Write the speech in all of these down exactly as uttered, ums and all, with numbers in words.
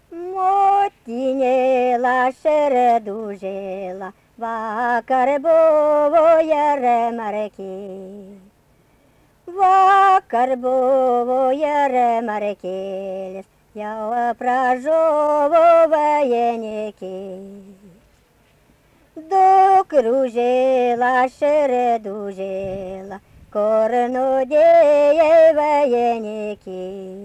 Motinėla šeredūžėla, vakar buvo jaremarkė. Vakar buvo jaremarkėlis, jau pražuvo vajenikė. Dukružėla šeredūžėla, kur nudėjai vajenikė.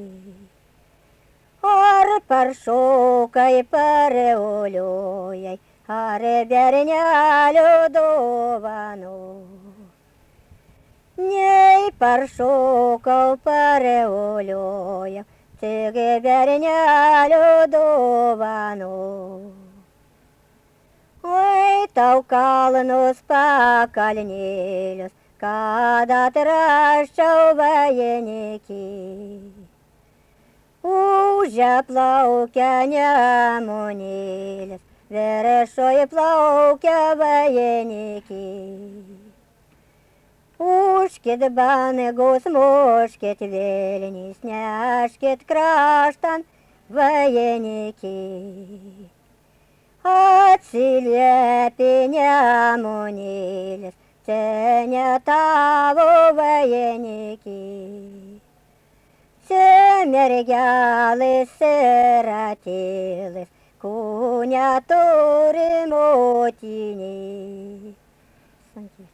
Ar paršokai pareoliojai, ar bernelio dovanų. Nei paršokau pareoliojau, tik bernelio dovanų. Oi, tau kalnus pakalnėlius, kad atrasčiau vajenikį. Užia plaukia nemunėlis, viršuj plaukia vajenikė. Užkit banagus, muškit velniais, neškit kraštan vajenikė. Atsiliepė nemunėlis, čia ne tavo vajenikė. Čia mergelis siratėlis, ko neturi motinė.